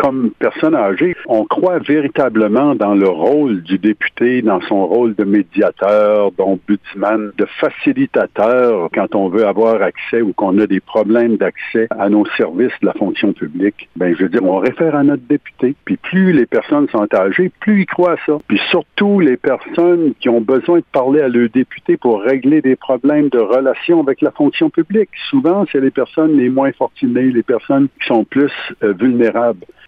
comme personne âgée, on croit véritablement dans le rôle du député, dans son rôle de médiateur, d'ombudsman, de facilitateur quand on veut avoir accès ou qu'on a des problèmes d'accès à nos services de la fonction publique. Je veux dire, on réfère à notre député. Puis plus les personnes sont âgées, plus ils croient à ça. Puis surtout, les personnes qui ont besoin de parler à leur député pour régler des problèmes de relation avec la fonction publique. Souvent, c'est les personnes les moins fortunées, les personnes qui sont plus vulnérables.